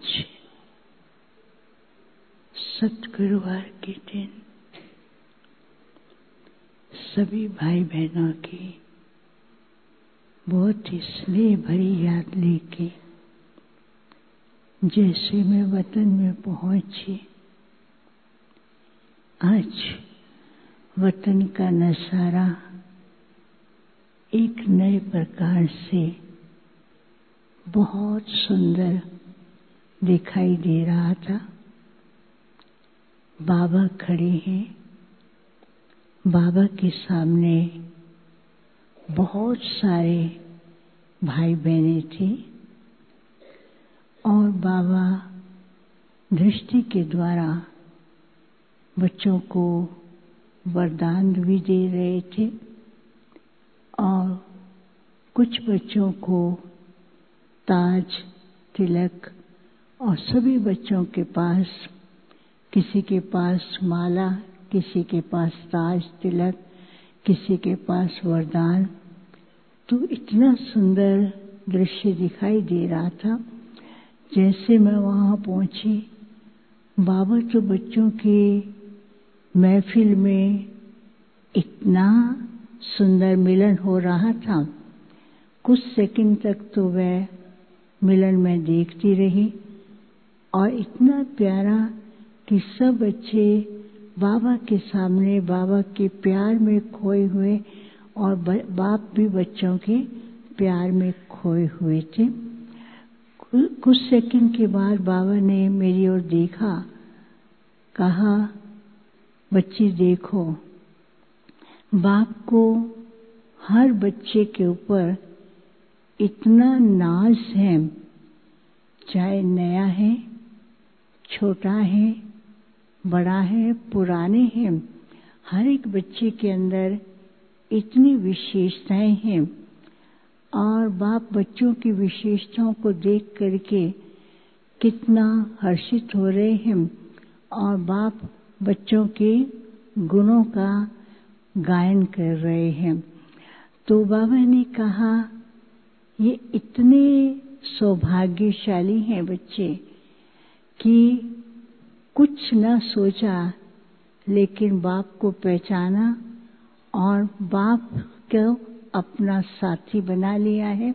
आज सतगुरुवार के दिन सभी भाई बहनों की बहुत ही स्नेह भरी याद लेके जैसे मैं वतन में पहुंची, आज वतन का नजारा एक नए प्रकार से बहुत सुंदर दिखाई दे रहा था। बाबा खड़े हैं, बाबा के सामने बहुत सारे भाई बहनें थे और बाबा दृष्टि के द्वारा बच्चों को वरदान भी दे रहे थे और कुछ बच्चों को ताज, तिलक और सभी बच्चों के पास, किसी के पास माला, किसी के पास ताज, तिलक, किसी के पास वरदान। तो इतना सुंदर दृश्य दिखाई दे रहा था। जैसे मैं वहाँ पहुँची, बाबा तो बच्चों की महफिल में इतना सुंदर मिलन हो रहा था। कुछ सेकंड तक तो वह मिलन में देखती रही और इतना प्यारा कि सब बच्चे बाबा के सामने बाबा के प्यार में खोए हुए और बाप भी बच्चों के प्यार में खोए हुए थे। कुछ सेकंड के बाद बाबा ने मेरी ओर देखा, कहा, बच्ची देखो, बाप को हर बच्चे के ऊपर इतना नाज है, चाहे नया है, छोटा है, बड़ा है, पुराने हैं, हर एक बच्चे के अंदर इतनी विशेषताएं हैं और बाप बच्चों की विशेषताओं को देख करके कितना हर्षित हो रहे हैं और बाप बच्चों के गुणों का गायन कर रहे हैं। तो बाबा ने कहा, ये इतने सौभाग्यशाली हैं बच्चे कि कुछ न सोचा लेकिन बाप को पहचाना और बाप को अपना साथी बना लिया है।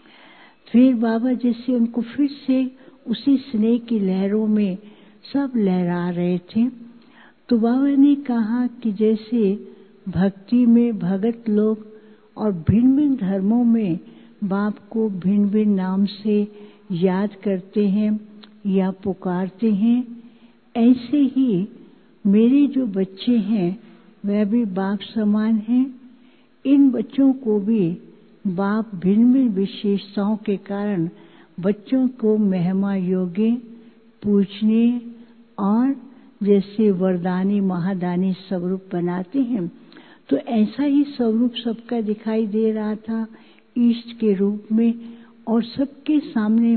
फिर बाबा जैसे उनको फिर से उसी स्नेह की लहरों में सब लहरा रहे थे। तो बाबा ने कहा कि जैसे भक्ति में भगत लोग और भिन्न भिन्न धर्मों में बाप को भिन्न भिन्न नाम से याद करते हैं या पुकारते हैं, ऐसे ही मेरे जो बच्चे हैं वह भी बाप समान हैं। इन बच्चों को भी बाप भिन्न भिन्न विशेषताओं के कारण बच्चों को महिमा योग्य, पूजनीय और जैसे वरदानी महादानी स्वरूप बनाते हैं। तो ऐसा ही स्वरूप सबका दिखाई दे रहा था ईष्ट के रूप में और सबके सामने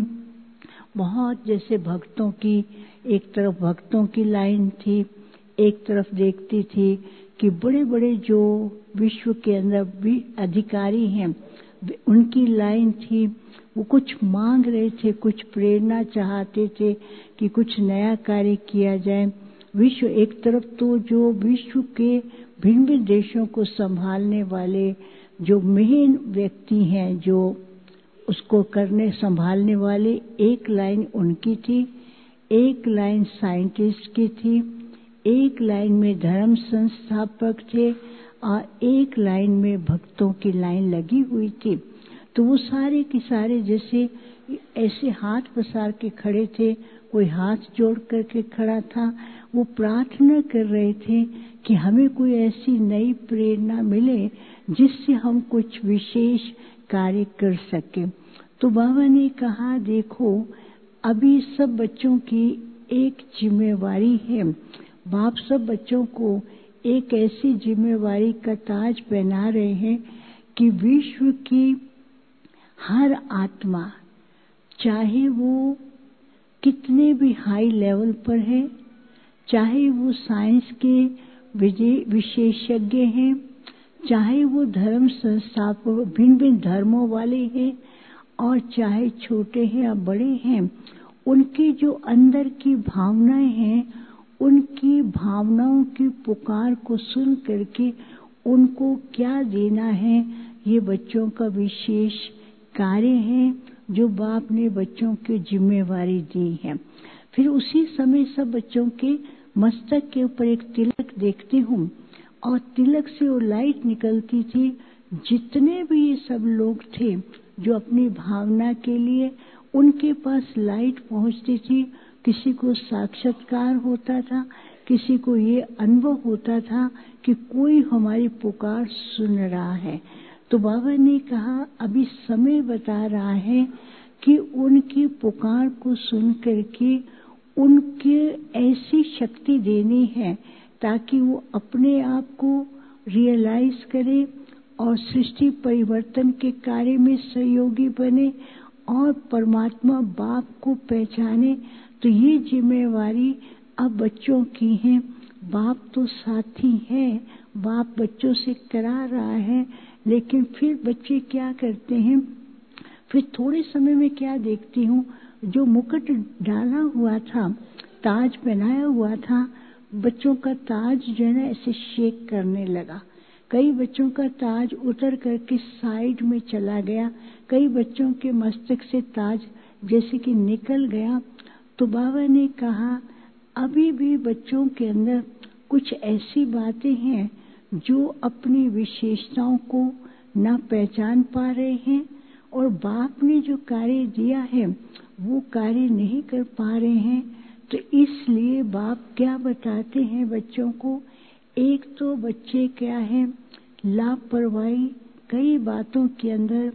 बहुत जैसे भक्तों की, एक तरफ भक्तों की लाइन थी, एक तरफ देखती थी कि बड़े बड़े जो विश्व के अंदर भी अधिकारी हैं उनकी लाइन थी। वो कुछ मांग रहे थे, कुछ प्रेरणा चाहते थे कि कुछ नया कार्य किया जाए। विश्व एक तरफ तो जो विश्व के भिन्न भिन्न देशों को संभालने वाले जो मेन व्यक्ति हैं, जो उसको करने संभालने वाले, एक लाइन उनकी थी, एक लाइन साइंटिस्ट की थी, एक लाइन में धर्म संस्थापक थे और एक लाइन में भक्तों की लाइन लगी हुई थी। तो वो सारे के सारे जैसे ऐसे हाथ पसार के खड़े थे, कोई हाथ जोड़ करके खड़ा था। वो प्रार्थना कर रहे थे कि हमें कोई ऐसी नई प्रेरणा मिले जिससे हम कुछ विशेष कार्य कर सके। तो बाबा ने कहा, देखो अभी सब बच्चों की एक जिम्मेवारी है। बाप सब बच्चों को एक ऐसी जिम्मेवारी का ताज पहना रहे हैं कि विश्व की हर आत्मा, चाहे वो कितने भी हाई लेवल पर है, चाहे वो साइंस के विशेषज्ञ हैं, चाहे वो धर्म संस्थापक भिन्न भिन्न धर्मों वाले हैं और चाहे छोटे हैं या बड़े हैं, उनकी जो अंदर की भावनाएं हैं, उनकी भावनाओं की पुकार को सुन करके उनको क्या देना है, ये बच्चों का विशेष कार्य है जो बाप ने बच्चों की जिम्मेवारी दी है। फिर उसी समय सब बच्चों के मस्तक के ऊपर एक तिलक देखती हूँ और तिलक से वो लाइट निकलती थी। जितने भी ये सब लोग थे जो अपनी भावना के लिए उनके पास लाइट पहुंचती थी, किसी को साक्षात्कार होता था, किसी को ये अनुभव होता था कि कोई हमारी पुकार सुन रहा है। तो बाबा ने कहा अभी समय बता रहा है कि उनकी पुकार को सुन करके उनके ऐसी शक्ति देनी है ताकि वो अपने आप को रियलाइज करे और सृष्टि परिवर्तन के कार्य में सहयोगी बने और परमात्मा बाप को पहचाने। तो ये जिम्मेवारी अब बच्चों की है। बाप तो साथी है, बाप बच्चों से करा रहा है, लेकिन फिर बच्चे क्या करते हैं, फिर थोड़े समय में क्या देखती हूँ, जो मुकुट डाला हुआ था, ताज पहनाया हुआ था, बच्चों का ताज जो है ना ऐसे शेक करने लगा। कई बच्चों का ताज उतर करके साइड में चला गया, कई बच्चों के मस्तक से ताज जैसे कि निकल गया। तो बाबा ने कहा अभी भी बच्चों के अंदर कुछ ऐसी बातें हैं जो अपनी विशेषताओं को ना पहचान पा रहे हैं और बाप ने जो कार्य दिया है वो कार्य नहीं कर पा रहे हैं। तो इसलिए बाप क्या बताते हैं बच्चों को, एक तो बच्चे क्या है, लापरवाही कई बातों के अंदर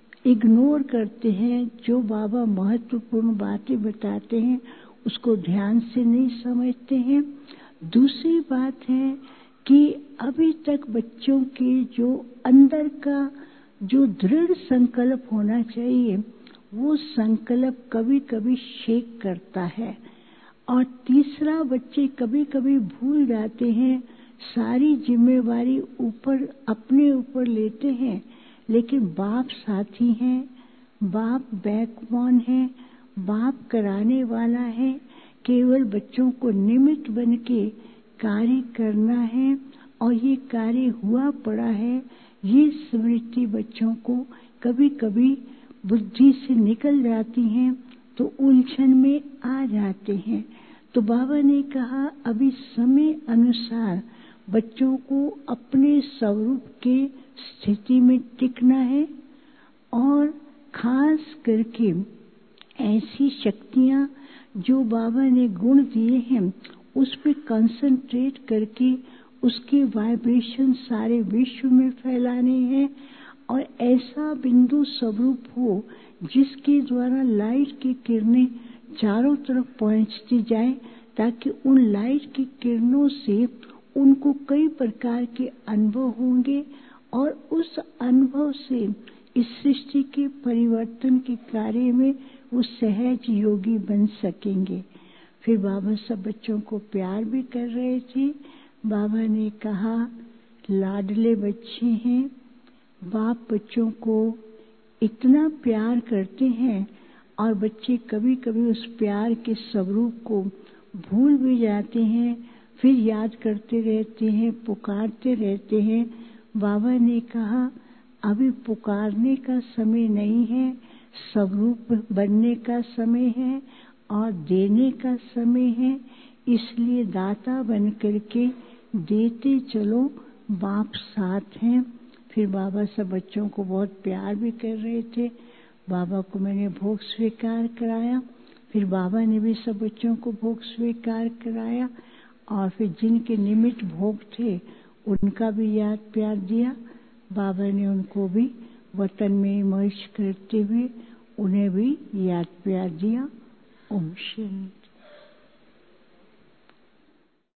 इग्नोर करते हैं। जो बाबा महत्वपूर्ण बातें बताते हैं उसको ध्यान से नहीं समझते हैं। दूसरी बात है कि अभी तक बच्चों के जो अंदर का जो दृढ़ संकल्प होना चाहिए वो संकल्प कभी कभी शेक करता है। और तीसरा, बच्चे कभी कभी भूल जाते हैं, सारी जिम्मेवारी ऊपर अपने ऊपर लेते हैं, लेकिन बाप साथी हैं, बाप बैकबोन है, बाप कराने वाला है, केवल बच्चों को निमित्त बन के कार्य करना है और ये कार्य हुआ पड़ा है। ये स्मृति बच्चों को कभी कभी बुद्धि से निकल जाती हैं तो उलझन में आ जाते हैं। तो बाबा ने कहा अभी समय अनुसार बच्चों को अपने स्वरूप के स्थिति में टिकना है और खास करके ऐसी शक्तियां जो बाबा ने गुण दिए हैं उस पर कंसंट्रेट करके उसके वाइब्रेशन सारे विश्व में फैलाने हैं और ऐसा बिंदु स्वरूप हो जिसके द्वारा लाइट की किरणें चारों तरफ पहुंचती जाए, ताकि उन लाइट की किरणों से उनको कई प्रकार के अनुभव होंगे और उस अनुभव से इस सृष्टि के परिवर्तन के कार्य में वो सहज योगी बन सकेंगे। फिर बाबा सब बच्चों को प्यार भी कर रहे थे। बाबा ने कहा लाडले बच्चे हैं, बाप बच्चों को इतना प्यार करते हैं और बच्चे कभी कभी उस प्यार के स्वरूप को भूल भी जाते हैं, फिर याद करते रहते हैं, पुकारते रहते हैं। बाबा ने कहा अभी पुकारने का समय नहीं है, स्वरूप बनने का समय है और देने का समय है। इसलिए दाता बन करके देते चलो, बाप साथ हैं। फिर बाबा सब बच्चों को बहुत प्यार भी कर रहे थे। बाबा को मैंने भोग स्वीकार कराया, फिर बाबा ने भी सब बच्चों को भोग स्वीकार कराया और फिर जिनके निमित्त भोग थे उनका भी याद प्यार दिया। बाबा ने उनको भी वतन में मर्ज करते हुए उन्हें भी याद प्यार दिया। ओम शांति।